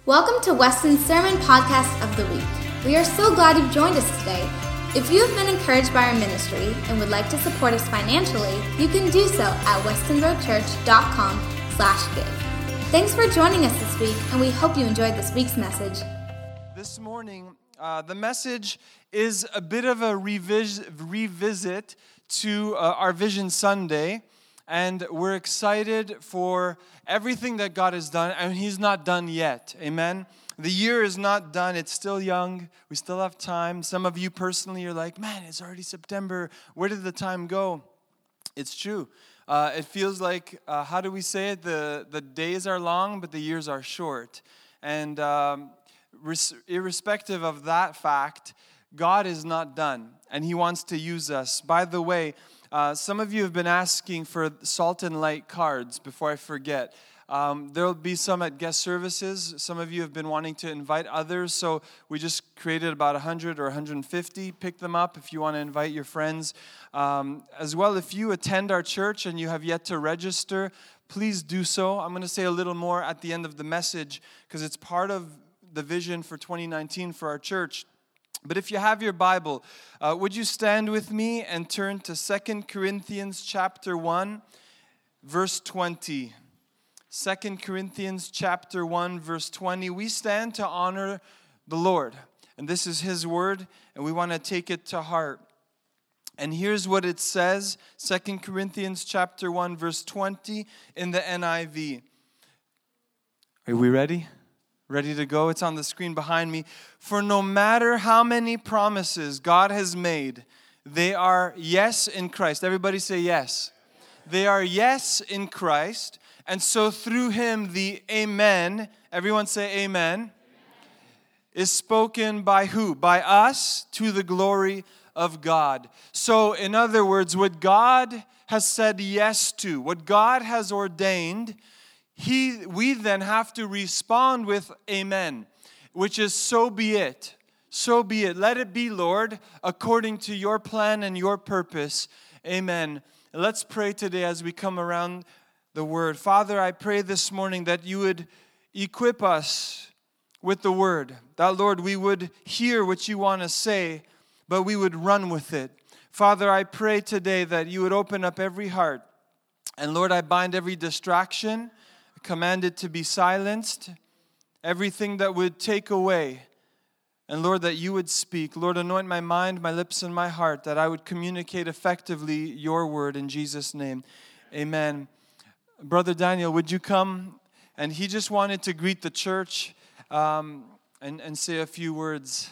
Welcome to Weston's Sermon Podcast of the Week. We are so glad you've joined us today. If you have been encouraged by our ministry and would like to support us financially, you can do so at westonroadchurch.com/give. Thanks for joining us this week, and we hope you enjoyed this week's message. This morning, the message is a bit of a revisit to our Vision Sunday, and we're excited for everything that God has done, and He's not done yet. Amen? The year is not done. It's still young. We still have time. Some of you personally are like, man, it's already September. Where did the time go? It's true. It feels like, how do we say it? The days are long, but the years are short. And irrespective of that fact, God is not done, and He wants to use us. By the way, some of you have been asking for Salt and Light cards. Before I forget, there will be some at guest services. Some of you have been wanting to invite others, so we just created about 100 or 150. Pick them up if you want to invite your friends. As well, if you attend our church and you have yet to register, please do so. I'm going to say a little more at the end of the message because it's part of the vision for 2019 for our church. But if you have your Bible, would you stand with me and turn to 2 Corinthians chapter 1, verse 20. 2 Corinthians chapter 1, verse 20. We stand to honor the Lord, and this is His word, and we want to take it to heart. And here's what it says, 2 Corinthians chapter 1, verse 20 in the NIV. Are we ready? Ready to go? It's on the screen behind me. For no matter how many promises God has made, they are yes in Christ. Everybody say yes. They are yes in Christ. And so through Him, the amen, everyone say amen, is spoken by who? By us to the glory of God. So in other words, what God has said yes to, what God has ordained, we then have to respond with amen, which is so be it. So be it. Let it be, Lord, according to your plan and your purpose. Amen. Let's pray today as we come around the word. Father, I pray this morning that you would equip us with the word. That, Lord, we would hear what you want to say, but we would run with it. Father, I pray today that you would open up every heart. And Lord, I bind every distraction, command it to be silenced, everything that would take away. And Lord, that you would speak. Lord, anoint my mind, my lips, and my heart, that I would communicate effectively your word in Jesus' name. Amen. Brother Daniel, would you come? And he just wanted to greet the church and say a few words.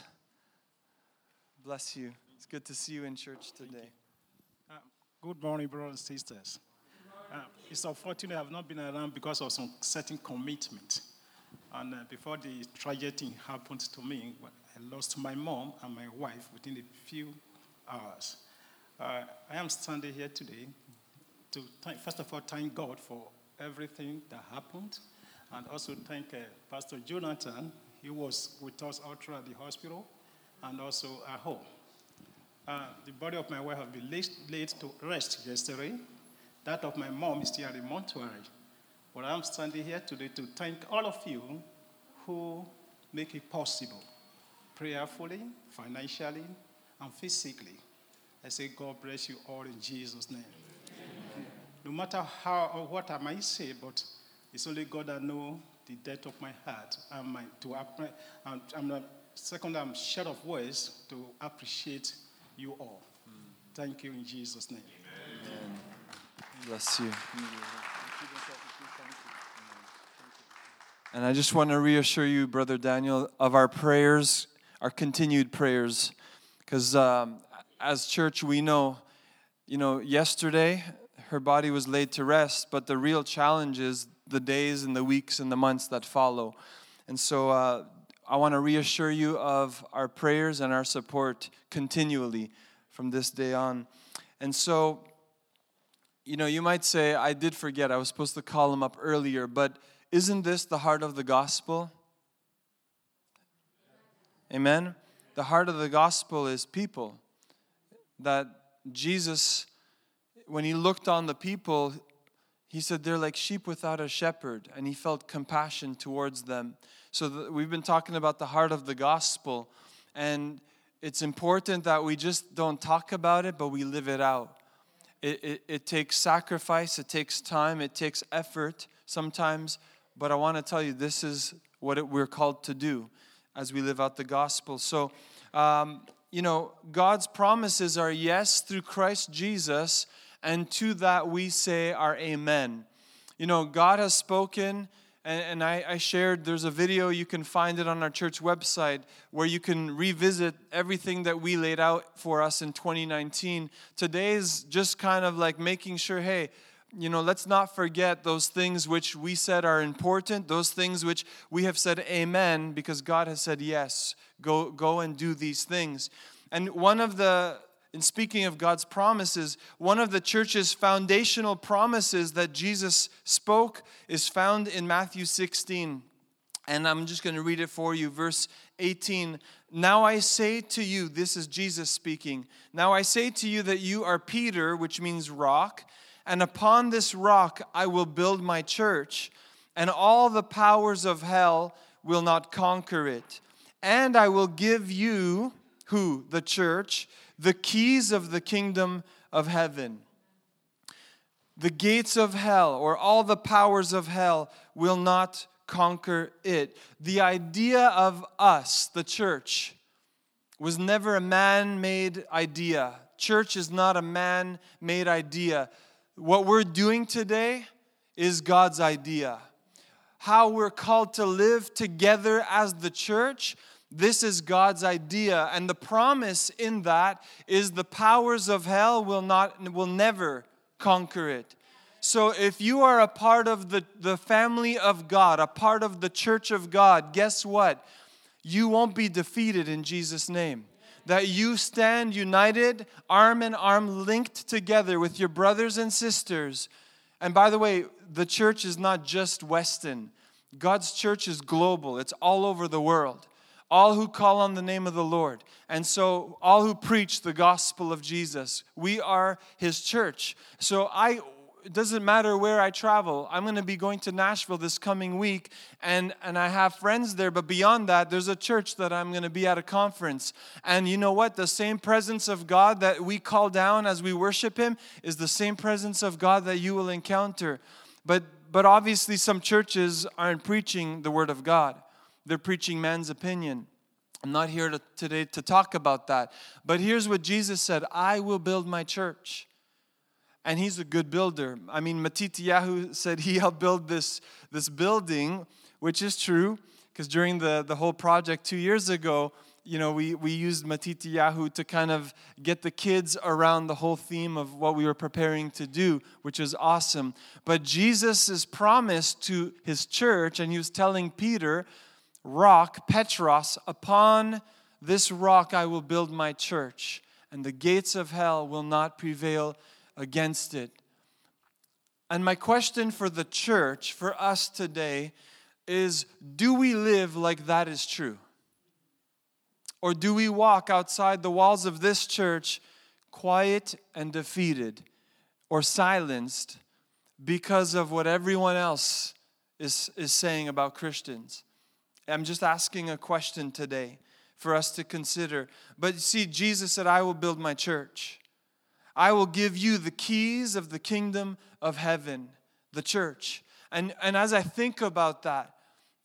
Bless you. It's good to see you in church today. Good morning, brothers and sisters. It's unfortunate I have not been around because of some certain commitment. And before the tragedy happened to me, I lost my mom and my wife within a few hours. I am standing here today to first of all thank God for everything that happened, and also thank Pastor Jonathan. He was with us all throughout the hospital and also at home. The body of my wife has been laid to rest yesterday. That of my mom is still at the mortuary. But I'm standing here today to thank all of you who make it possible, prayerfully, financially, and physically. I say God bless you all in Jesus' name. Amen. No matter how or what I might say, but it's only God that knows the depth of my heart. I'm short of words to appreciate you all. Thank you in Jesus' name. Amen. Bless you. And I just want to reassure you, Brother Daniel, of our prayers, our continued prayers. Because as church, we know, yesterday her body was laid to rest, but the real challenge is the days and the weeks and the months that follow. And so I want to reassure you of our prayers and our support continually from this day on. And so, you might say, I did forget, I was supposed to call him up earlier, but isn't this the heart of the gospel? Amen? The heart of the gospel is people. That Jesus, when He looked on the people, He said they're like sheep without a shepherd, and he felt compassion towards them. So we've been talking about the heart of the gospel, and it's important that we just don't talk about it, but we live it out. It takes sacrifice, it takes time, it takes effort sometimes, but I want to tell you this is what we're called to do as we live out the gospel. So, God's promises are yes through Christ Jesus, and to that we say our amen. God has spoken, and I shared, there's a video, you can find it on our church website, where you can revisit everything that we laid out for us in 2019. Today is just kind of like making sure, hey, let's not forget those things which we said are important, those things which we have said amen, because God has said yes, go and do these things. And in speaking of God's promises, one of the church's foundational promises that Jesus spoke is found in Matthew 16. And I'm just going to read it for you. Verse 18. Now I say to you, this is Jesus speaking. Now I say to you that you are Peter, which means rock. And upon this rock I will build my church. And all the powers of hell will not conquer it. And I will give you, who? The church, the keys of the kingdom of heaven. The gates of hell, or all the powers of hell, will not conquer it. The idea of us, the church, was never a man-made idea. Church is not a man-made idea. What we're doing today is God's idea. How we're called to live together as the church, this is God's idea, and the promise in that is the powers of hell will never conquer it. So if you are a part of the family of God, a part of the church of God, guess what? You won't be defeated in Jesus' name. That you stand united, arm in arm, linked together with your brothers and sisters. And by the way, the church is not just Weston. God's church is global. It's all over the world. All who call on the name of the Lord. And so all who preach the gospel of Jesus. We are His church. So it doesn't matter where I travel. I'm going to be going to Nashville this coming week, and I have friends there. But beyond that, there's a church that I'm going to be at a conference. And you know what? The same presence of God that we call down as we worship Him is the same presence of God that you will encounter. But obviously some churches aren't preaching the Word of God. They're preaching man's opinion. I'm not here today to talk about that. But here's what Jesus said, I will build my church. And He's a good builder. I mean, Matityahu said he helped build this building, which is true, because during the whole project 2 years ago, we used Matityahu to kind of get the kids around the whole theme of what we were preparing to do, which is awesome. But Jesus' promise to His church, and He was telling Peter, rock, Petros, upon this rock I will build my church, and the gates of hell will not prevail against it. And my question for the church, for us today, is do we live like that is true? Or do we walk outside the walls of this church quiet and defeated or silenced because of what everyone else is saying about Christians? I'm just asking a question today for us to consider. But see, Jesus said, I will build my church. I will give you the keys of the kingdom of heaven, the church. And as I think about that,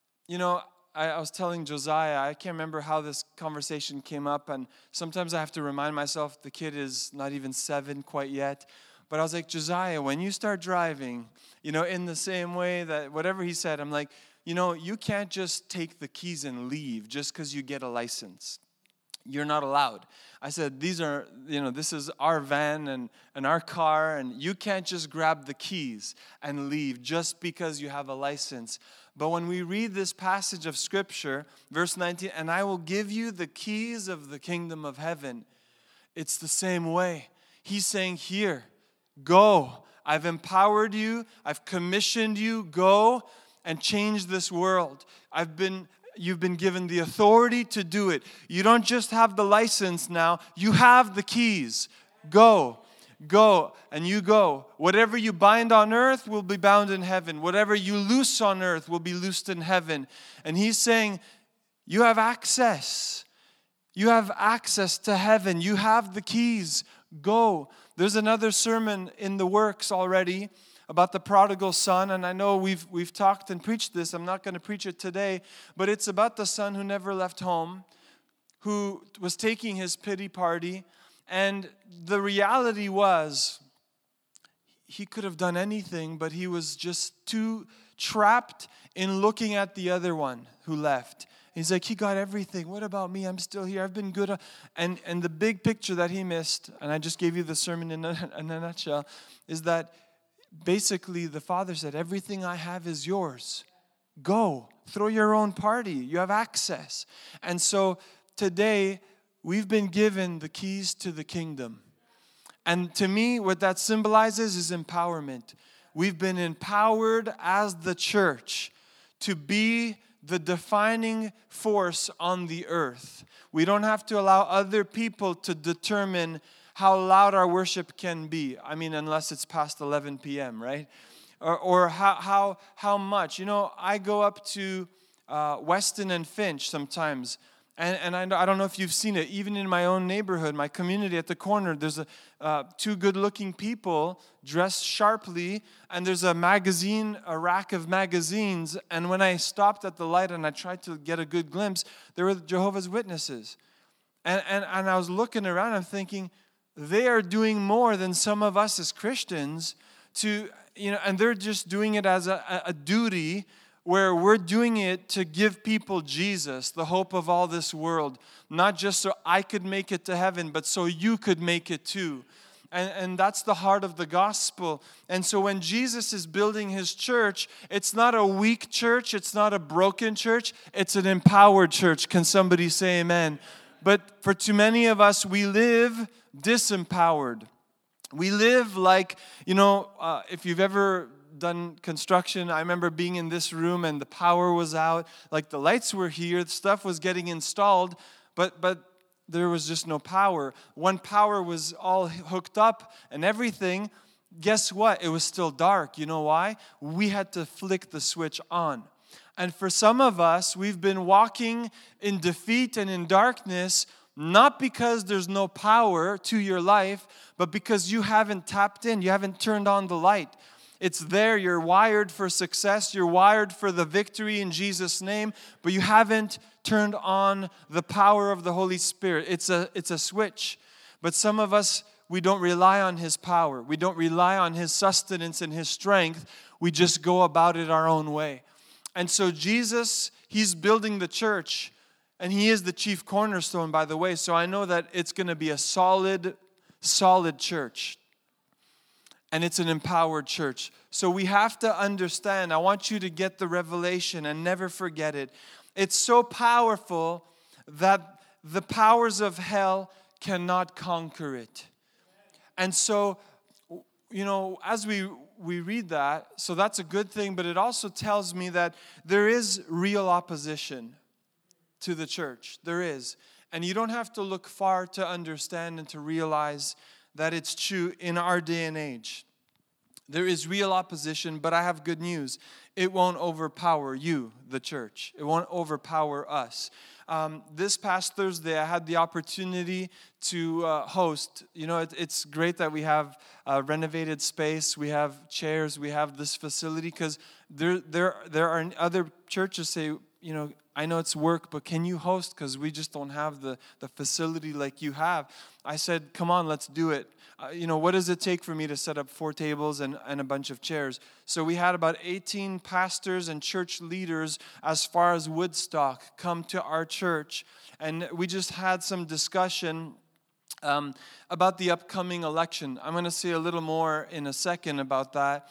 I was telling Josiah, I can't remember how this conversation came up, and sometimes I have to remind myself the kid is not even 7 quite yet. But I was like, Josiah, when you start driving, in the same way that whatever he said, I'm like, you can't just take the keys and leave just because you get a license. You're not allowed. I said, this is our van and our car, and you can't just grab the keys and leave just because you have a license. But when we read this passage of Scripture, verse 19, and I will give you the keys of the kingdom of heaven, it's the same way. He's saying, here, go. I've empowered you. I've commissioned you. Go and change this world. You've been given the authority to do it. You don't just have the license now. You have the keys. Go. Go, and you go. Whatever you bind on earth will be bound in heaven. Whatever you loose on earth will be loosed in heaven. And he's saying, you have access. You have access to heaven. You have the keys. Go. There's another sermon in the works already about the prodigal son, and I know we've talked and preached this. I'm not going to preach it today, but it's about the son who never left home, who was taking his pity party, and the reality was he could have done anything, but he was just too trapped in looking at the other one who left. He's like, he got everything. What about me? I'm still here. I've been good. And the big picture that he missed, and I just gave you the sermon in a nutshell, is that basically the father said, everything I have is yours. Go. Throw your own party. You have access. And so today, we've been given the keys to the kingdom. And to me, what that symbolizes is empowerment. We've been empowered as the church to be the defining force on the earth. We don't have to allow other people to determine how loud our worship can be. I mean, unless it's past 11 p.m., right? Or how much. You know, I go up to Weston and Finch sometimes, and I don't know if you've seen it. Even in my own neighborhood, my community at the corner, there's two good-looking people dressed sharply, and there's a rack of magazines. And when I stopped at the light and I tried to get a good glimpse, there were Jehovah's Witnesses. And I was looking around, I'm thinking, they are doing more than some of us as Christians and they're just doing it as a duty, where we're doing it to give people Jesus, the hope of all this world, not just so I could make it to heaven, but so you could make it too. And that's the heart of the gospel. And so when Jesus is building his church, it's not a weak church, it's not a broken church, it's an empowered church. Can somebody say amen? But for too many of us, we live disempowered. We live like, if you've ever done construction, I remember being in this room and the power was out, like the lights were here, the stuff was getting installed, but there was just no power. When power was all hooked up and everything, guess what? It was still dark. You know why? We had to flick the switch on. And for some of us, we've been walking in defeat and in darkness, not because there's no power to your life, but because you haven't tapped in, you haven't turned on the light. It's there, you're wired for success, you're wired for the victory in Jesus' name, but you haven't turned on the power of the Holy Spirit. It's a switch. But some of us, we don't rely on His power. We don't rely on His sustenance and His strength. We just go about it our own way. And so Jesus, He's building the church, and He is the chief cornerstone, by the way, so I know that it's going to be a solid church. And it's an empowered church. So we have to understand, I want you to get the revelation and never forget it. It's so powerful that the powers of hell cannot conquer it. And so, as we read that, so that's a good thing, but it also tells me that there is real opposition to the church. There is. And you don't have to look far to understand and to realize that it's true in our day and age. There is real opposition, but I have good news. It won't overpower you, the church. It won't overpower us. This past Thursday, I had the opportunity to host. It's great that we have a renovated space. We have chairs. We have this facility, because there are other churches say, I know it's work, but can you host? Because we just don't have the facility like you have. I said, come on, let's do it. What does it take for me to set up 4 tables and a bunch of chairs? So we had about 18 pastors and church leaders as far as Woodstock come to our church. And we just had some discussion about the upcoming election. I'm going to say a little more in a second about that.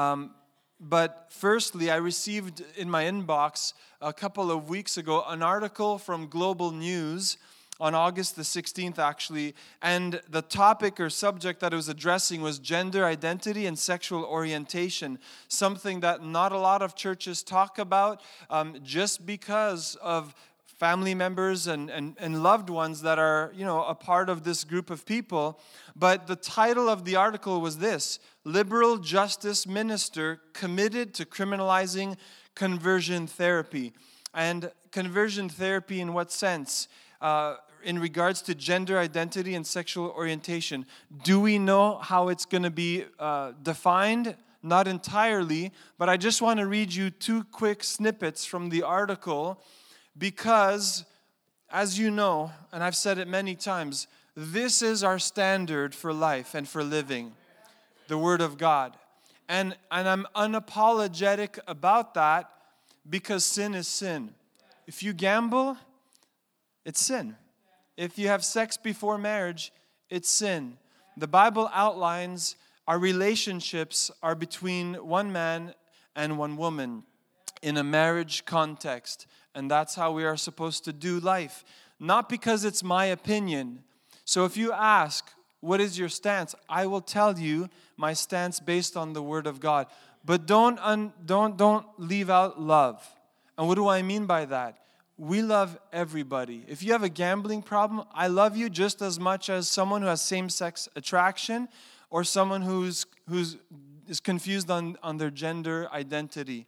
But firstly, I received in my inbox a couple of weeks ago an article from Global News on August the 16th, actually, and the topic or subject that it was addressing was gender identity and sexual orientation, something that not a lot of churches talk about just because of family members and loved ones that are, a part of this group of people. But the title of the article was this: Liberal Justice Minister Committed to Criminalizing Conversion Therapy. And conversion therapy in what sense? In regards to gender identity and sexual orientation. Do we know how it's going to be defined? Not entirely, but I just want to read you 2 quick snippets from the article, because, as you know, and I've said it many times, this is our standard for life and for living, the Word of God. And I'm unapologetic about that, because sin is sin. If you gamble, it's sin. If you have sex before marriage, it's sin. The Bible outlines our relationships are between one man and one woman in a marriage context. And that's how we are supposed to do life. Not because it's my opinion. So if you ask, what is your stance? I will tell you my stance based on the Word of God. But don't leave out love. And what do I mean by that? We love everybody. If you have a gambling problem, I love you just as much as someone who has same-sex attraction or someone who's is confused on their gender identity.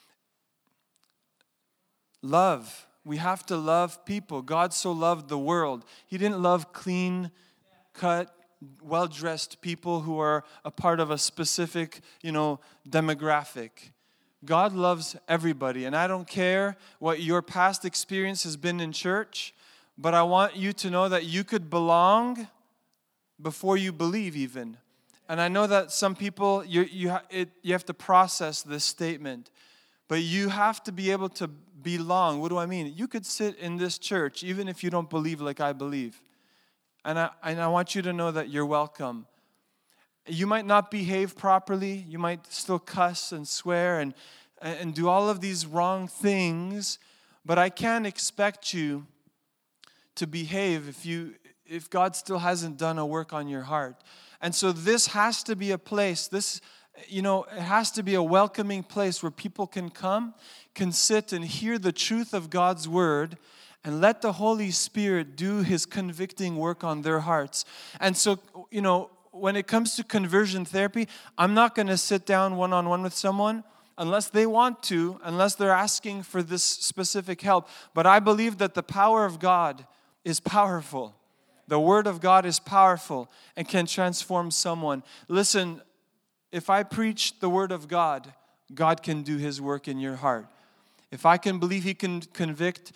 Love. We have to love people. God so loved the world. He didn't love clean-cut, well-dressed people who are a part of a specific, demographic. God loves everybody. And I don't care what your past experience has been in church, but I want you to know that you could belong before you believe even. And I know that some people, you have to process this statement. But you have to be able to belong. What do I mean? You could sit in this church even if you don't believe like I believe. And I want you to know that you're welcome. You might not behave properly. You might still cuss and swear and do all of these wrong things. But I can't expect you to behave if God still hasn't done a work on your heart. And so this has to be a place. It has to be a welcoming place where people can come, can sit and hear the truth of God's Word, and let the Holy Spirit do His convicting work on their hearts. And so, when it comes to conversion therapy, I'm not going to sit down one-on-one with someone unless they want to, unless they're asking for this specific help. But I believe that the power of God is powerful. The Word of God is powerful and can transform someone. Listen, if I preach the Word of God, God can do His work in your heart. If I can believe He can convict,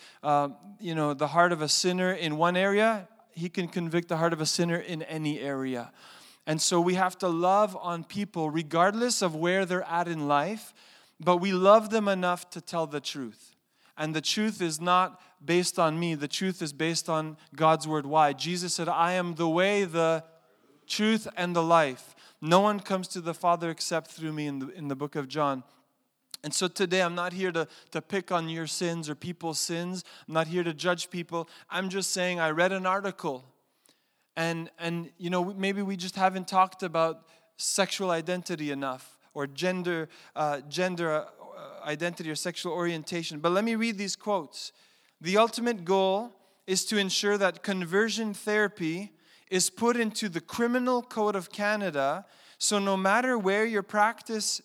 the heart of a sinner in one area, He can convict the heart of a sinner in any area. And so we have to love on people regardless of where they're at in life, but we love them enough to tell the truth. And the truth is not based on me. The truth is based on God's Word. Why? Jesus said, I am the way, the truth, and the life. No one comes to the Father except through me in the book of John. And so today I'm not here to pick on your sins or people's sins. I'm not here to judge people. I'm just saying I read an article. And maybe we just haven't talked about sexual identity enough or gender identity or sexual orientation. But let me read these quotes. The ultimate goal is to ensure that conversion therapy is put into the Criminal Code of Canada, so no matter where you practice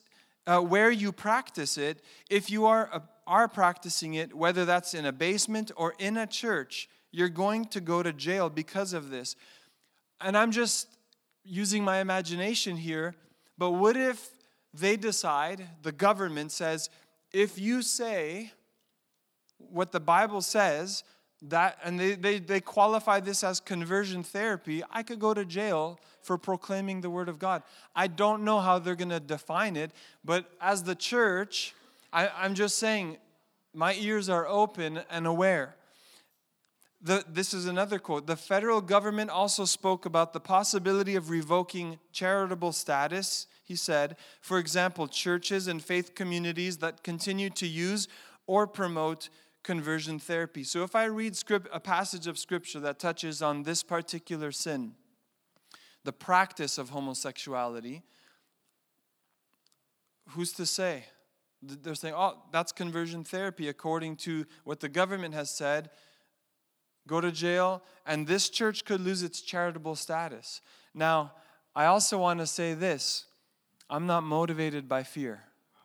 it, if you are practicing it, whether that's in a basement or in a church, you're going to go to jail because of this. And I'm just using my imagination here, but what if they decide, the government says, if you say what the Bible says, that, and they qualify this as conversion therapy, I could go to jail for proclaiming the Word of God. I don't know how they're going to define it, but as the church, I'm just saying, my ears are open and aware. This is another quote. The federal government also spoke about the possibility of revoking charitable status, he said. For example, churches and faith communities that continue to use or promote conversion therapy. So if I read a passage of Scripture that touches on this particular sin, the practice of homosexuality, who's to say They're saying, oh, that's conversion therapy according to what the government has said. Go to jail, and this church could lose its charitable status. Now, I also want to say this. I'm not motivated by fear.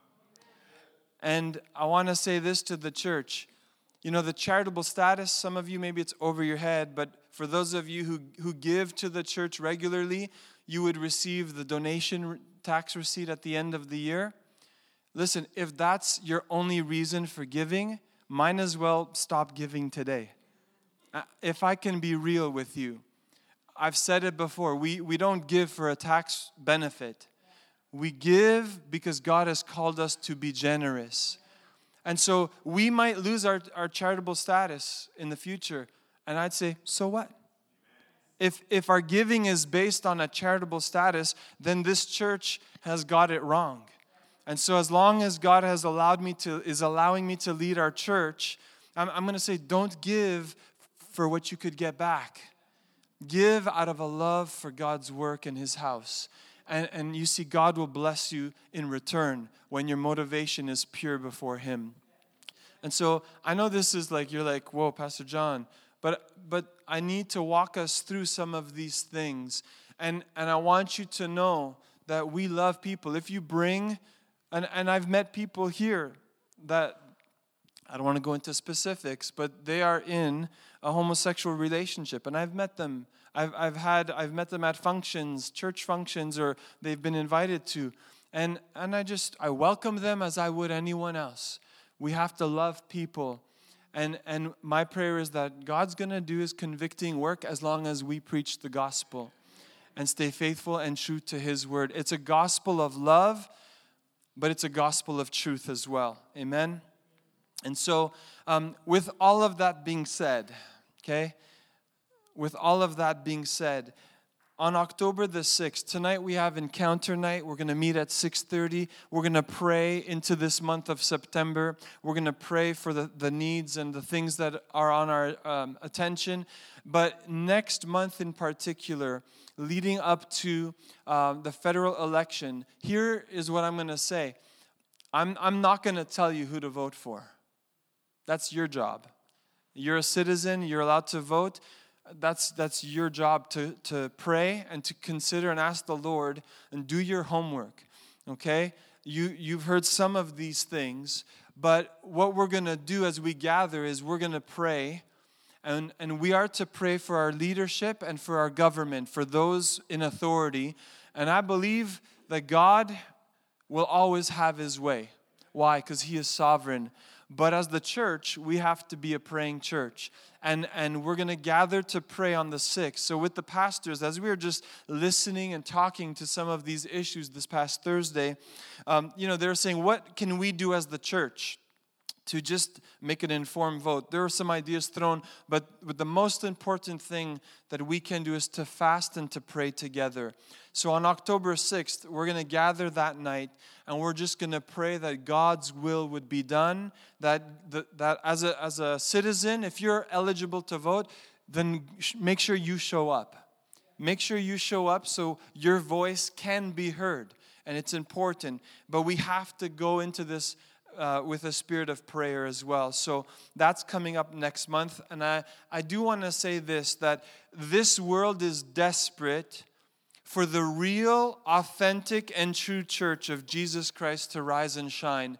And I want to say this to the church. You know, the charitable status, some of you, maybe it's over your head, but for those of you who give to the church regularly, you would receive the donation tax receipt at the end of the year. Listen, if that's your only reason for giving, might as well stop giving today. If I can be real with you, I've said it before, we don't give for a tax benefit. We give because God has called us to be generous. And so we might lose our charitable status in the future. And I'd say, so what? If our giving is based on a charitable status, then this church has got it wrong. And so as long as God is allowing me to lead our church, I'm going to say, don't give for what you could get back. Give out of a love for God's work in His house. And you see, God will bless you in return when your motivation is pure before Him. And so I know this is like, you're like, whoa, Pastor John, but I need to walk us through some of these things. And I want you to know that we love people. If you bring, and I've met people here that, I don't want to go into specifics, but they are in a homosexual relationship, and I've met them. I've met them at functions, church functions, or they've been invited to, and I welcome them as I would anyone else. We have to love people, and my prayer is that God's going to do His convicting work as long as we preach the gospel and stay faithful and true to His word. It's a gospel of love, but it's a gospel of truth as well. Amen? And so, with all of that being said, okay, on October the 6th, tonight we have Encounter Night. We're going to meet at 6:30. We're going to pray into this month of September. We're going to pray for the needs and the things that are on our attention. But next month in particular, leading up to the federal election, here is what I'm going to say. I'm not going to tell you who to vote for. That's your job. You're a citizen. You're allowed to vote. That's your job to pray and to consider and ask the Lord and do your homework. Okay? You've heard some of these things, but what we're going to do as we gather is we're going to pray, and we are to pray for our leadership and for our government, for those in authority. And I believe that God will always have His way. Why? Because He is sovereign. But as the church, we have to be a praying church. And we're going to gather to pray on the 6th. So with the pastors, as we were just listening and talking to some of these issues this past Thursday, they were saying, what can we do as the church to just make an informed vote? There are some ideas thrown, but the most important thing that we can do is to fast and to pray together. So on October 6th, we're going to gather that night, and we're just going to pray that God's will would be done, that as a citizen, if you're eligible to vote, then make sure you show up. Make sure you show up so your voice can be heard, and it's important. But we have to go into this with a spirit of prayer as well. So that's coming up next month. And I do want to say this, that this world is desperate for the real, authentic, and true church of Jesus Christ to rise and shine.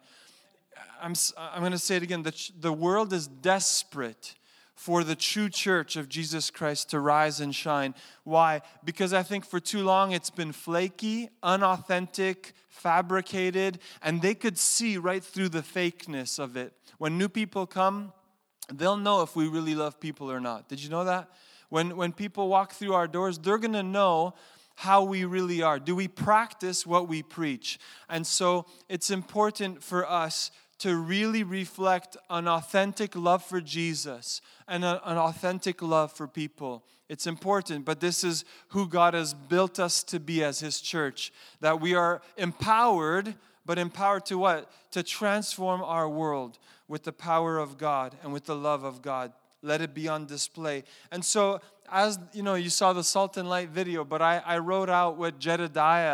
I'm going to say it again. The world is desperate for the true church of Jesus Christ to rise and shine. Why? Because I think for too long it's been flaky, unauthentic, fabricated, and they could see right through the fakeness of it. When new people come, they'll know if we really love people or not. Did you know that? When people walk through our doors, they're going to know how we really are. Do we practice what we preach? And so it's important for us to really reflect an authentic love for Jesus and an authentic love for people. It's important, but this is who God has built us to be as His church, that we are empowered, but empowered to what? To transform our world with the power of God and with the love of God. Let it be on display. And so, as you know, you saw the Salt and Light video, but I wrote out what Jedediah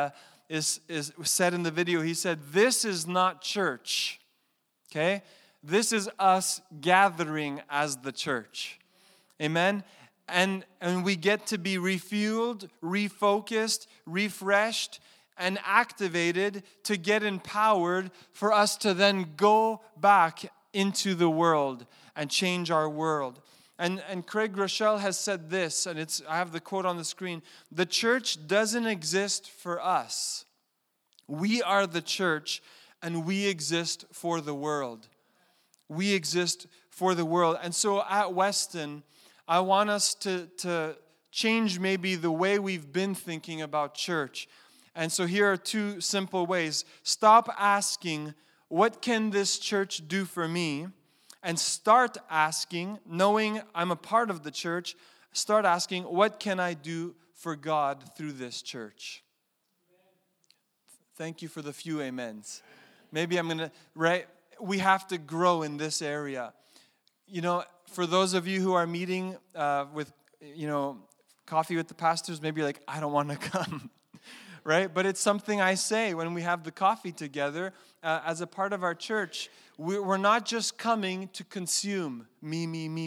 is said in the video. He said, "This is not church." Okay? This is us gathering as the church. Amen? And we get to be refueled, refocused, refreshed, and activated to get empowered for us to then go back into the world and change our world. And Craig Groeschel has said this, and I have the quote on the screen: "The church doesn't exist for us. We are the church, and we exist for the world." We exist for the world. And so at Weston, I want us to change maybe the way we've been thinking about church. And so here are two simple ways. Stop asking, what can this church do for me? And start asking, knowing I'm a part of the church, start asking, what can I do for God through this church? Thank you for the few amens. Maybe I'm going to, right? We have to grow in this area. You know, for those of you who are meeting with, coffee with the pastors, maybe you're like, I don't want to come, right? But it's something I say when we have the coffee together as a part of our church. We're not just coming to consume me,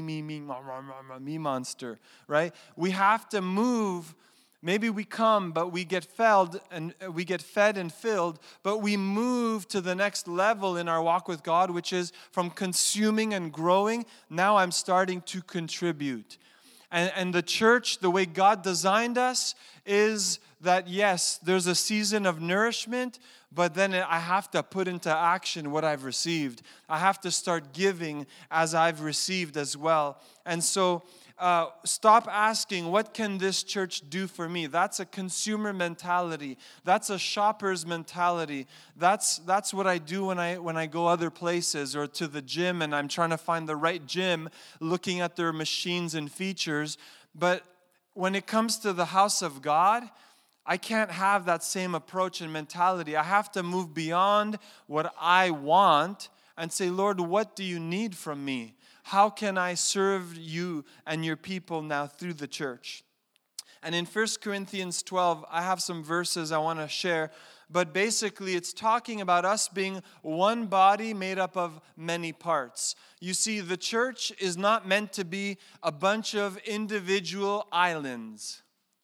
monster, right? We have to move. Maybe we come, but we get fed and filled, but we move to the next level in our walk with God, which is from consuming and growing. Now I'm starting to contribute. And the church, the way God designed us, is that yes, there's a season of nourishment, but then I have to put into action what I've received. I have to start giving as I've received as well. And so stop asking, what can this church do for me? That's a consumer mentality. That's a shopper's mentality. That's what I do when I go other places or to the gym and I'm trying to find the right gym, looking at their machines and features. But when it comes to the house of God, I can't have that same approach and mentality. I have to move beyond what I want and say, Lord, what do you need from me? How can I serve you and your people now through the church? And in 1 Corinthians 12, I have some verses I want to share. But basically, it's talking about us being one body made up of many parts. You see, the church is not meant to be a bunch of individual islands,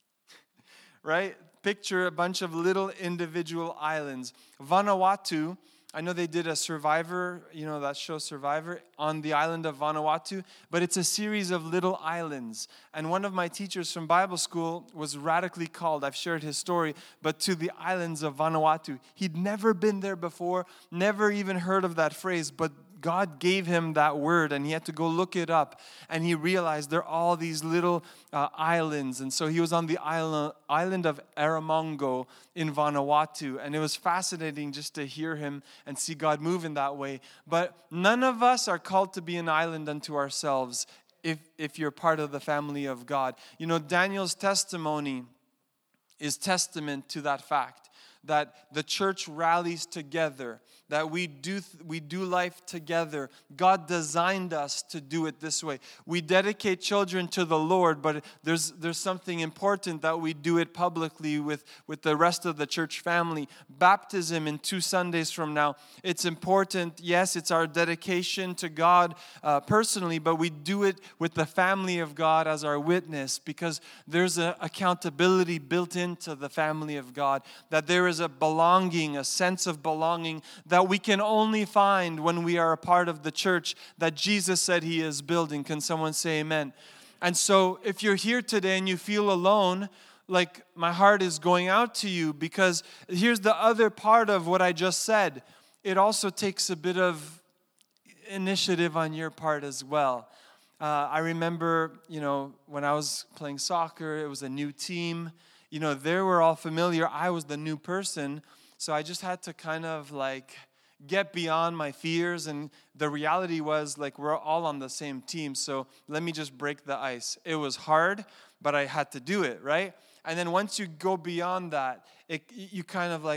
right? Picture a bunch of little individual islands. Vanuatu, I know they did a Survivor, that show Survivor, on the island of Vanuatu, but it's a series of little islands. And one of my teachers from Bible school was radically called, I've shared his story, but to the islands of Vanuatu. He'd never been there before, never even heard of that phrase, but God gave him that word and he had to go look it up. And he realized there are all these little islands. And so he was on the island of Aramongo in Vanuatu. And it was fascinating just to hear him and see God move in that way. But none of us are called to be an island unto ourselves if you're part of the family of God. Daniel's testimony is testament to that fact. That the church rallies together, that we do life together. God designed us to do it this way. We dedicate children to the Lord, but there's something important that we do it publicly with the rest of the church family. Baptism in 2 Sundays from now, it's important. Yes, it's our dedication to God personally, but we do it with the family of God as our witness because there's an accountability built into the family of God, that there is a belonging, a sense of belonging that we can only find when we are a part of the church that Jesus said he is building. Can someone say amen? And so if you're here today and you feel alone, like my heart is going out to you, because here's the other part of what I just said. It also takes a bit of initiative on your part as well. I remember, when I was playing soccer, it was a new team. They were all familiar. I was the new person. So I just had to kind of get beyond my fears. And the reality was we're all on the same team. So let me just break the ice. It was hard, but I had to do it, right? And then once you go beyond that, you kind of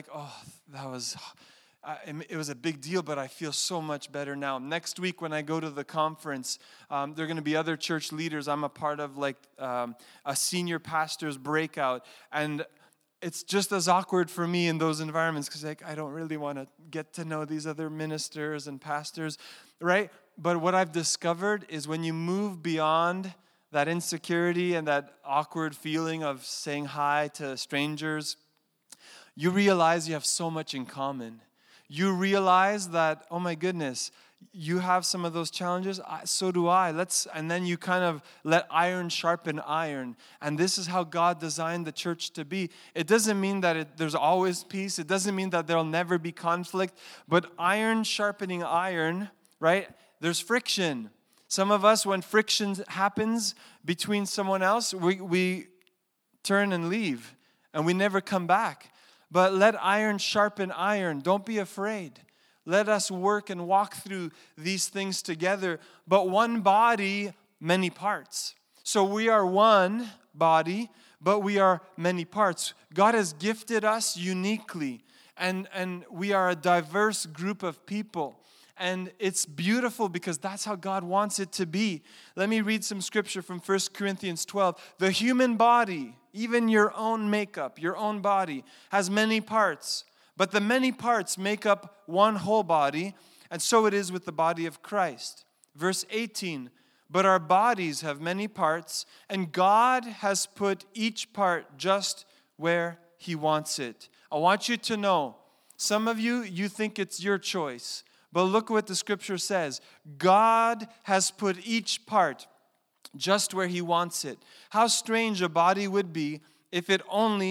it was a big deal, but I feel so much better now. Next week when I go to the conference, there are going to be other church leaders. I'm a part of a senior pastor's breakout. And it's just as awkward for me in those environments because I don't really want to get to know these other ministers and pastors, right? But what I've discovered is when you move beyond that insecurity and that awkward feeling of saying hi to strangers, you realize you have so much in common. You realize that, oh my goodness, you have some of those challenges, so do I. And then you kind of let iron sharpen iron. And this is how God designed the church to be. It doesn't mean that there's always peace. It doesn't mean that there'll never be conflict. But iron sharpening iron, right? There's friction. Some of us, when friction happens between someone else, we turn and leave. And we never come back. But let iron sharpen iron. Don't be afraid. Let us work and walk through these things together. But one body, many parts. So we are one body, but we are many parts. God has gifted us uniquely. And we are a diverse group of people. And it's beautiful because that's how God wants it to be. Let me read some scripture from 1 Corinthians 12. The human body, even your own makeup, your own body, has many parts. But the many parts make up one whole body, and so it is with the body of Christ. Verse 18, but our bodies have many parts, and God has put each part just where He wants it. I want you to know, some of you think it's your choice, but look what the scripture says. God has put each part just where He wants it. How strange a body would be if it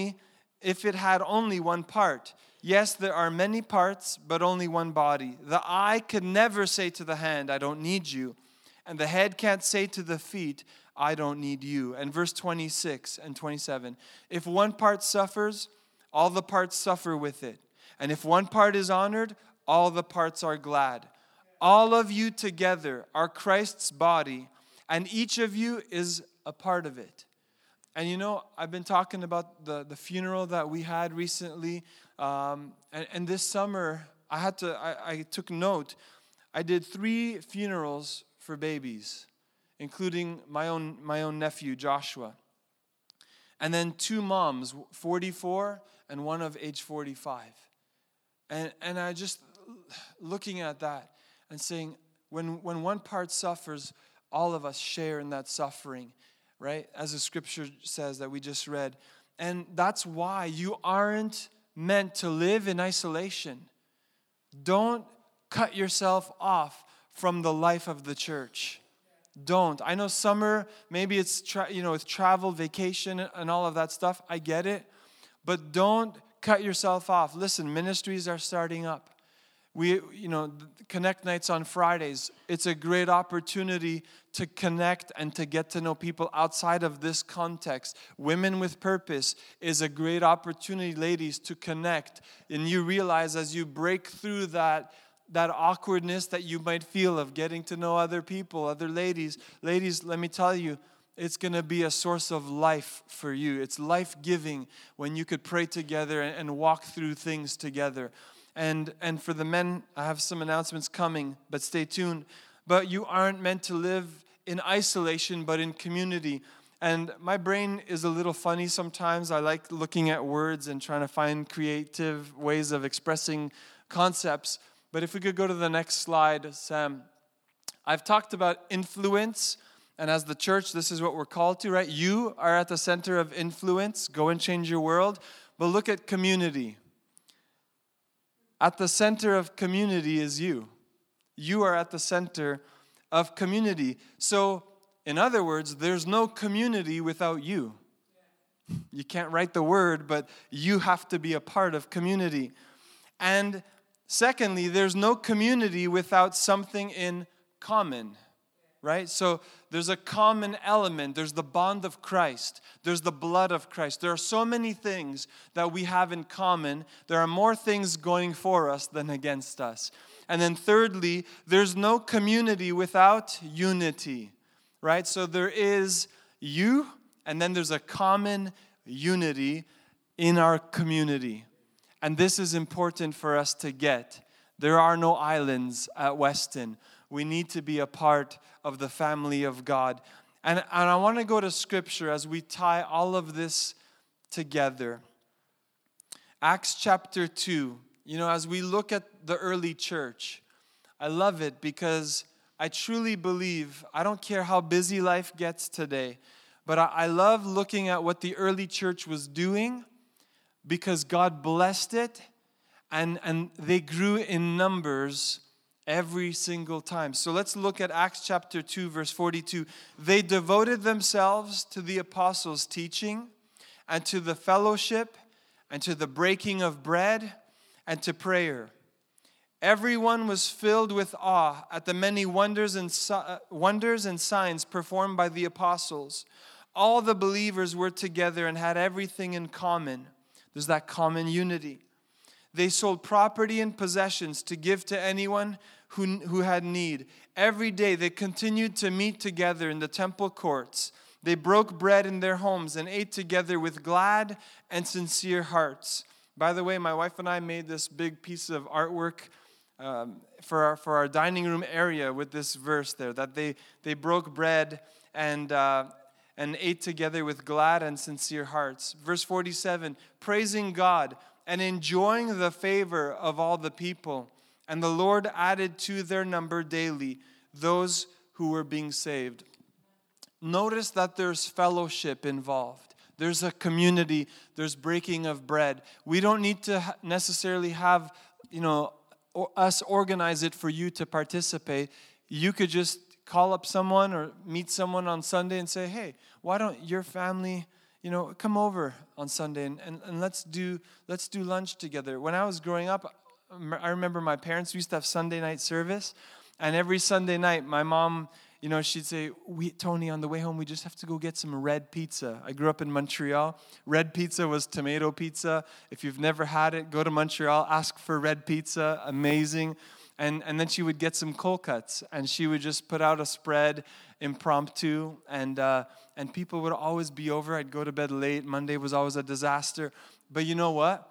had only one part. Yes, there are many parts, but only one body. The eye could never say to the hand, I don't need you. And the head can't say to the feet, I don't need you. And verse 26 and 27, if one part suffers, all the parts suffer with it. And if one part is honored, all the parts are glad. All of you together are Christ's body, and each of you is a part of it. And you know, I've been talking about the funeral that we had recently. And this summer, I took note. I did 3 funerals for babies, including my own nephew, Joshua. And then 2 moms, 44 and one of age 45. And I just, looking at that and saying, when one part suffers, all of us share in that suffering. Right? As the scripture says that we just read. And that's why you aren't meant to live in isolation. Don't cut yourself off from the life of the church. Don't. I know summer, maybe it's it's travel, vacation, and all of that stuff. I get it. But don't cut yourself off. Listen, ministries are starting up. Connect nights on Fridays. It's a great opportunity to connect and to get to know people outside of this context. Women with Purpose is a great opportunity, ladies, to connect. And you realize as you break through that awkwardness that you might feel of getting to know other people, other ladies. Ladies, let me tell you, it's going to be a source of life for you. It's life-giving when you could pray together and walk through things together. And for the men, I have some announcements coming, but stay tuned. But you aren't meant to live in isolation, but in community. And my brain is a little funny sometimes. I like looking at words and trying to find creative ways of expressing concepts. But if we could go to the next slide, Sam. I've talked about influence, and as the church, this is what we're called to, right? You are at the center of influence. Go and change your world. But look at community. At the center of community is you. You are at the center of community. So, in other words, there's no community without you. You can't write the word, but you have to be a part of community. And secondly, there's no community without something in common. Right? So there's a common element. There's the bond of Christ. There's the blood of Christ. There are so many things that we have in common. There are more things going for us than against us. And then thirdly, there's no community without unity. Right? So there is you, and then there's a common unity in our community. And this is important for us to get. There are no islands at Weston. We need to be a part of the family of God. And I want to go to Scripture as we tie all of this together. Acts chapter 2. As we look at the early church, I love it because I truly believe, I don't care how busy life gets today, but I love looking at what the early church was doing because God blessed it and they grew in numbers every single time. So let's look at Acts chapter 2, verse 42. They devoted themselves to the apostles' teaching and to the fellowship and to the breaking of bread and to prayer. Everyone was filled with awe at the many wonders and signs performed by the apostles. All the believers were together and had everything in common. There's that common unity. They sold property and possessions to give to anyone who had need. Every day they continued to meet together in the temple courts. They broke bread in their homes and ate together with glad and sincere hearts. By the way, my wife and I made this big piece of artwork for our dining room area with this verse there, that they broke bread and ate together with glad and sincere hearts. Verse 47, praising God and enjoying the favor of all the people. And the Lord added to their number daily those who were being saved. Notice that there's fellowship involved. There's a community. There's breaking of bread. We don't need to necessarily have, us organize it for you to participate. You could just call up someone or meet someone on Sunday and say, hey, why don't your family, come over on Sunday and let's do lunch together. When I was growing up, I remember my parents used to have Sunday night service, and every Sunday night, my mom, she'd say, Tony, on the way home, we just have to go get some red pizza. I grew up in Montreal. Red pizza was tomato pizza. If you've never had it, go to Montreal, ask for red pizza. Amazing. And then she would get some cold cuts, and she would just put out a spread impromptu, and people would always be over. I'd go to bed late. Monday was always a disaster. But you know what?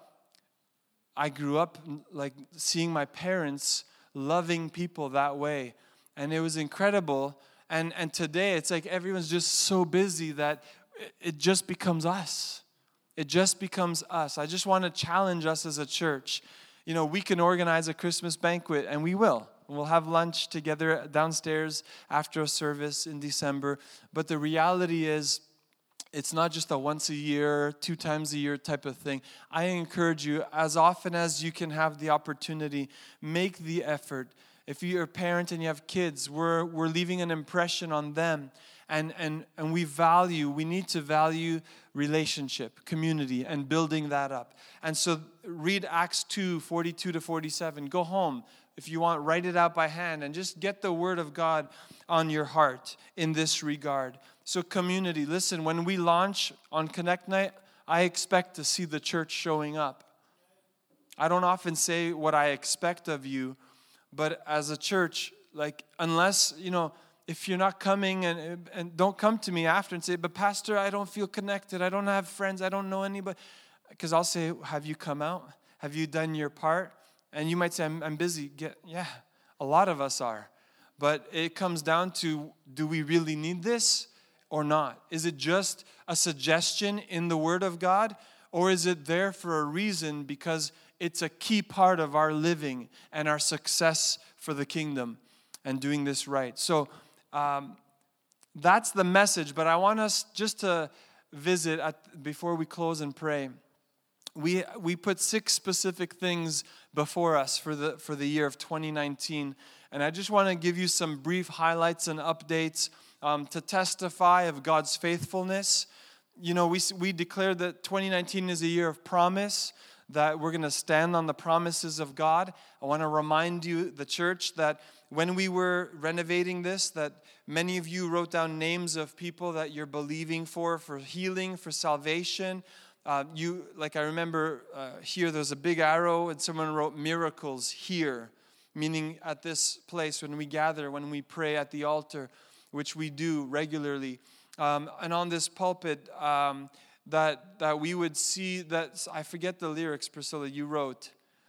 I grew up like seeing my parents loving people that way, and it was incredible. And today it's like everyone's just so busy that it just becomes us. It just becomes us. I just want to challenge us as a church. We can organize a Christmas banquet, and we will. We'll have lunch together downstairs after a service in December. But the reality is, it's not just a once a year, 2 times a year type of thing. I encourage you, as often as you can have the opportunity, make the effort. If you're a parent and you have kids, we're leaving an impression on them. And we need to value relationship, community, and building that up. And so read Acts 2, 42 to 47. Go home. If you want, write it out by hand and just get the word of God on your heart in this regard. So community, listen, when we launch on Connect Night, I expect to see the church showing up. I don't often say what I expect of you, but as a church, unless, if you're not coming and don't come to me after and say, but Pastor, I don't feel connected. I don't have friends. I don't know anybody. Because I'll say, have you come out? Have you done your part? And you might say, I'm busy. Yeah, a lot of us are. But it comes down to, do we really need this or not? Is it just a suggestion in the Word of God? Or is it there for a reason because it's a key part of our living and our success for the kingdom and doing this right? So that's the message. But I want us just to visit before we close and pray. We put 6 specific things before us for the year of 2019. And I just want to give you some brief highlights and updates to testify of God's faithfulness. We declared that 2019 is a year of promise, that we're going to stand on the promises of God. I want to remind you, the church, that when we were renovating this, that many of you wrote down names of people that you're believing for healing, for salvation. I remember here there's a big arrow and someone wrote miracles here, meaning at this place when we gather, when we pray at the altar, which we do regularly. And on this pulpit, that we would see that, I forget the lyrics, Priscilla, you wrote.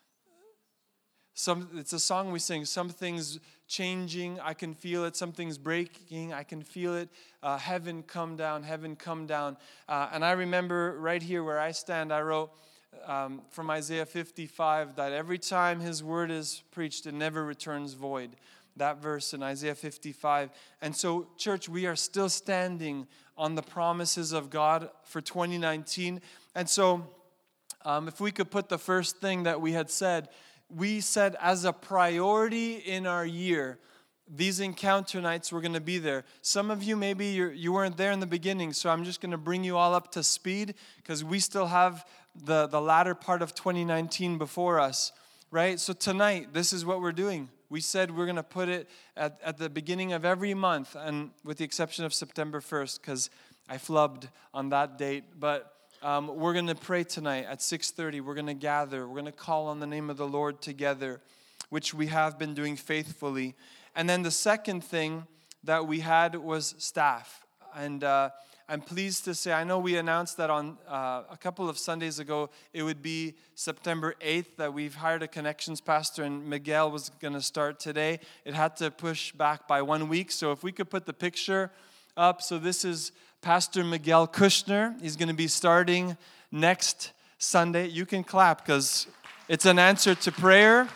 It's a song we sing, something's changing, I can feel it, something's breaking, I can feel it, heaven come down, heaven come down. And I remember right here where I stand, I wrote, from Isaiah 55, that every time his word is preached, it never returns void. That verse in Isaiah 55. And so, church, we are still standing on the promises of God for 2019. And so, if we could put the first thing that we had said, we said as a priority in our year, these encounter nights were going to be there. Some of you, maybe you weren't there in the beginning, so I'm just going to bring you all up to speed because we still have the latter part of 2019 before us, right? So tonight, this is what we're doing. We said we're going to put it at the beginning of every month, and with the exception of September 1st, because I flubbed on that date. But we're going to pray tonight at 6:30. We're going to gather. We're going to call on the name of the Lord together, which we have been doing faithfully. And then the second thing that we had was staff. And I'm pleased to say, I know we announced that on a couple of Sundays ago, it would be September 8th that we've hired a connections pastor, and Miguel was going to start today. It had to push back by 1 week. So if we could put the picture up. So this is Pastor Miguel Kushner. He's going to be starting next Sunday. You can clap because it's an answer to prayer.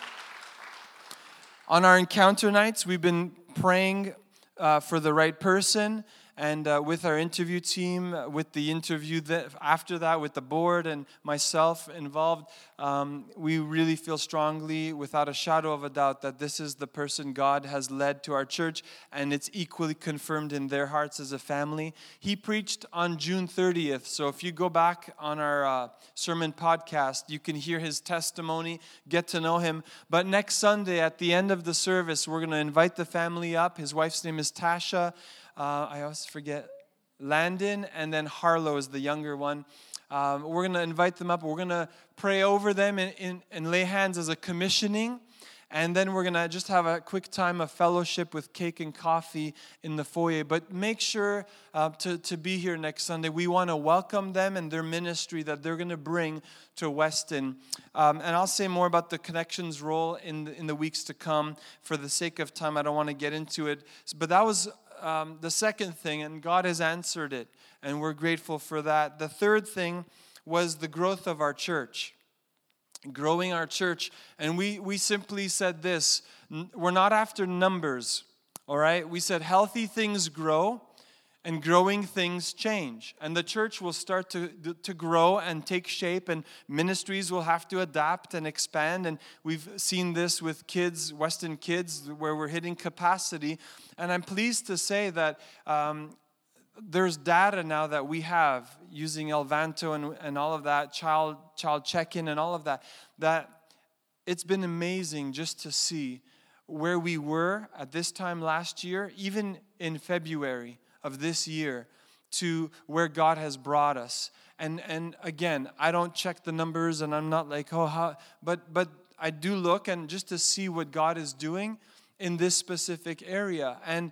On our encounter nights, we've been praying for the right person, and with our interview team, with the interview after that, with the board and myself involved, we really feel strongly, without a shadow of a doubt, that this is the person God has led to our church, and it's equally confirmed in their hearts as a family. He preached on June 30th, so if you go back on our sermon podcast, you can hear his testimony, get to know him. But next Sunday, at the end of the service, we're going to invite the family up. His wife's name is Tasha. I always forget, Landon, and then Harlow is the younger one. We're going to invite them up. We're going to pray over them and lay hands as a commissioning. And then we're going to just have a quick time of fellowship with cake and coffee in the foyer. But make sure to be here next Sunday. We want to welcome them and their ministry that they're going to bring to Weston. And I'll say more about the Connections role in the weeks to come. For the sake of time, I don't want to get into it. But that was the second thing, and God has answered it, and we're grateful for that. The third thing was the growth of our church, growing our church, and we simply said this: we're not after numbers, all right? We said healthy things grow, and growing things change, and the church will start to grow and take shape, and ministries will have to adapt and expand. And we've seen this with kids, Weston Kids, where we're hitting capacity. And I'm pleased to say that there's data now that we have using Elvanto and all of that, child check-in and all of that, that it's been amazing just to see where we were at this time last year, even in February of this year, to where God has brought us. And again, I don't check the numbers, and I'm not like, but I do look and just to see what God is doing in this specific area. And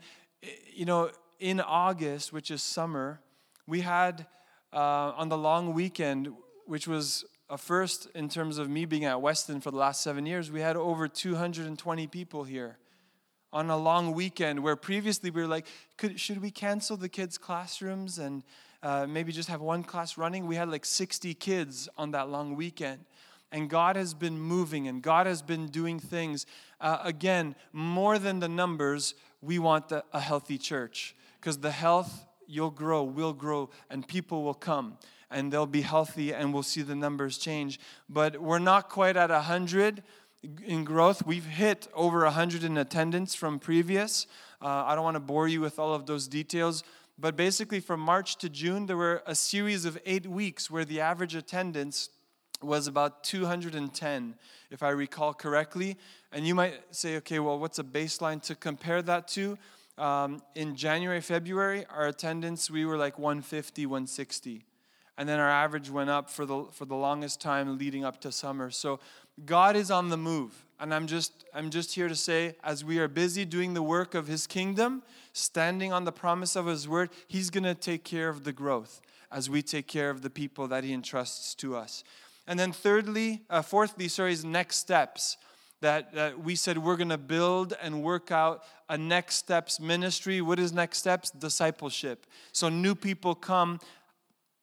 in August, which is summer, we had on the long weekend, which was a first in terms of me being at Weston for the last 7 years, we had over 220 people here on a long weekend, where previously we were like, should we cancel the kids' classrooms and maybe just have one class running? We had like 60 kids on that long weekend. And God has been moving, and God has been doing things. Again, more than the numbers, we want a healthy church. Because the health, you'll grow, will grow, and people will come. And they'll be healthy, and we'll see the numbers change. But we're not quite at 100 in growth. We've hit over 100 in attendance from previous. I don't want to bore you with all of those details. But basically, from March to June, there were a series of 8 weeks where the average attendance was about 210, if I recall correctly. And you might say, okay, well, what's a baseline to compare that to? In January, February, our attendance, we were like 150, 160. And then our average went up for the longest time leading up to summer. So God is on the move. And I'm just here to say, as we are busy doing the work of His kingdom, standing on the promise of His word, He's going to take care of the growth as we take care of the people that He entrusts to us. And then fourthly, is next steps. That we said we're going to build and work out a next steps ministry. What is next steps? Discipleship. So new people come.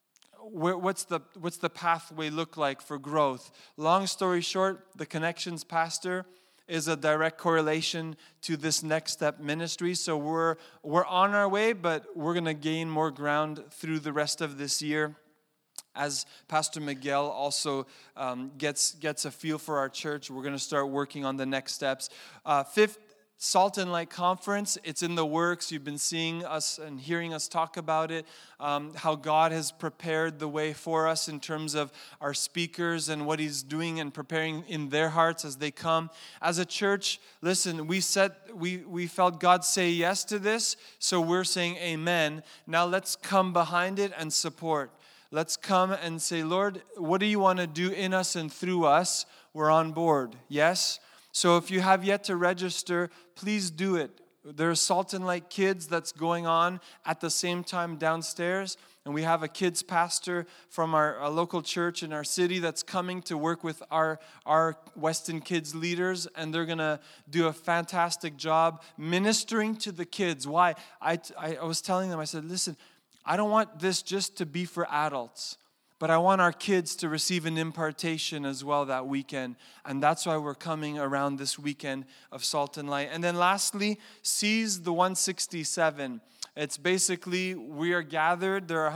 what's the pathway look like for growth? Long story short, the Connections pastor is a direct correlation to this Next Step ministry. So we're on our way, but we're going to gain more ground through the rest of this year, as Pastor Miguel also gets a feel for our church. We're going to start working on the next steps. Fifth Salt and Light Conference, it's in the works. You've been seeing us and hearing us talk about it, how God has prepared the way for us in terms of our speakers and what He's doing and preparing in their hearts as they come. As a church, listen, we felt God say yes to this, so we're saying amen. Now let's come behind it and support. Let's come and say, Lord, what do you want to do in us and through us? We're on board, yes? So if you have yet to register, please do it. There's Salt and Light Kids that's going on at the same time downstairs. And we have a kids pastor from our local church in our city that's coming to work with our Weston Kids leaders. And they're going to do a fantastic job ministering to the kids. Why? I was telling them, I said, listen, I don't want this just to be for adults, but I want our kids to receive an impartation as well that weekend. And that's why we're coming around this weekend of Salt and Light. And then lastly, Seize the 167. It's basically, we are gathered. There are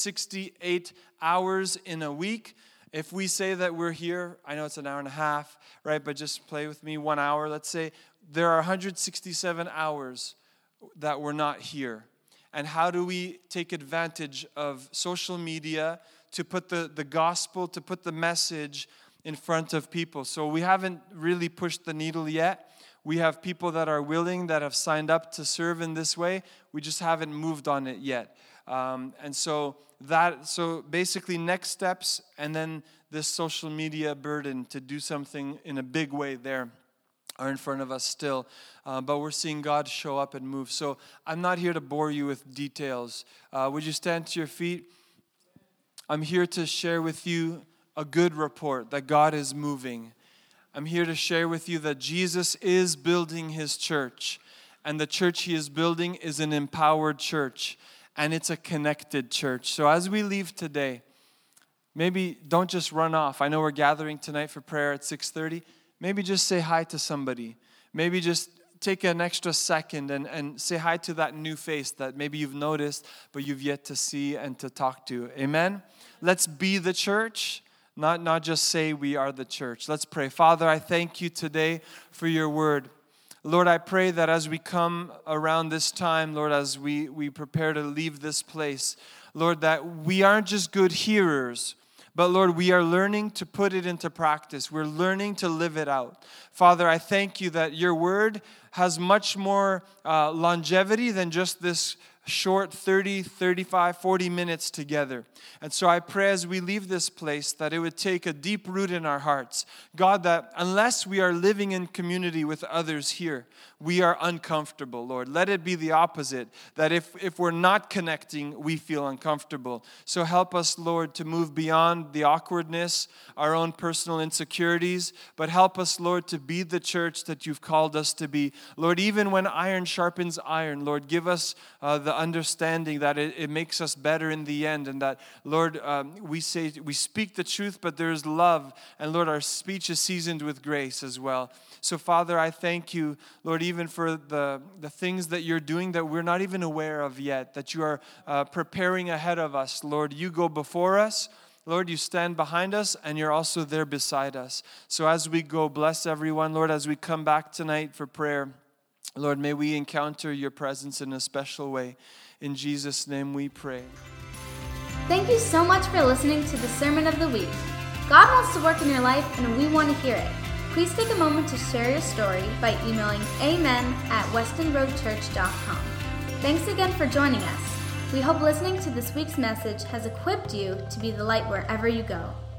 168 hours in a week. If we say that we're here, I know it's an hour and a half, right? But just play with me, 1 hour. Let's say there are 167 hours that we're not here. And how do we take advantage of social media to put the gospel, to put the message in front of people? So we haven't really pushed the needle yet. We have people that are willing, that have signed up to serve in this way. We just haven't moved on it yet. And so basically next steps, and then this social media burden to do something in a big way there are in front of us still. But we're seeing God show up and move. So I'm not here to bore you with details. Would you stand to your feet? I'm here to share with you a good report that God is moving. I'm here to share with you that Jesus is building His church. And the church He is building is an empowered church. And it's a connected church. So as we leave today, maybe don't just run off. I know we're gathering tonight for prayer at 6:30. Maybe just say hi to somebody. Maybe just take an extra second and say hi to that new face that maybe you've noticed, but you've yet to see and to talk to. Amen? Let's be the church, not just say we are the church. Let's pray. Father, I thank you today for your word. Lord, I pray that as we come around this time, Lord, as we prepare to leave this place, Lord, that we aren't just good hearers, but Lord, we are learning to put it into practice. We're learning to live it out. Father, I thank you that your word has much more longevity than just this short 30, 35, 40 minutes together. And so I pray as we leave this place that it would take a deep root in our hearts. God, that unless we are living in community with others here, we are uncomfortable, Lord. Let it be the opposite, that if we're not connecting, we feel uncomfortable. So help us, Lord, to move beyond the awkwardness, our own personal insecurities, but help us, Lord, to be the church that you've called us to be. Lord, even when iron sharpens iron, Lord, give us the understanding that it makes us better in the end, and that, Lord, we speak the truth, but there's love, and Lord, our speech is seasoned with grace as well. So, Father, I thank you, Lord, even for the things that you're doing that we're not even aware of yet, that you are preparing ahead of us. Lord, you go before us. Lord, you stand behind us, and you're also there beside us. So as we go, bless everyone. Lord, as we come back tonight for prayer, Lord, may we encounter your presence in a special way. In Jesus' name we pray. Thank you so much for listening to the Sermon of the Week. God wants to work in your life, and we want to hear it. Please take a moment to share your story by emailing amen@westonroadchurch.com. Thanks again for joining us. We hope listening to this week's message has equipped you to be the light wherever you go.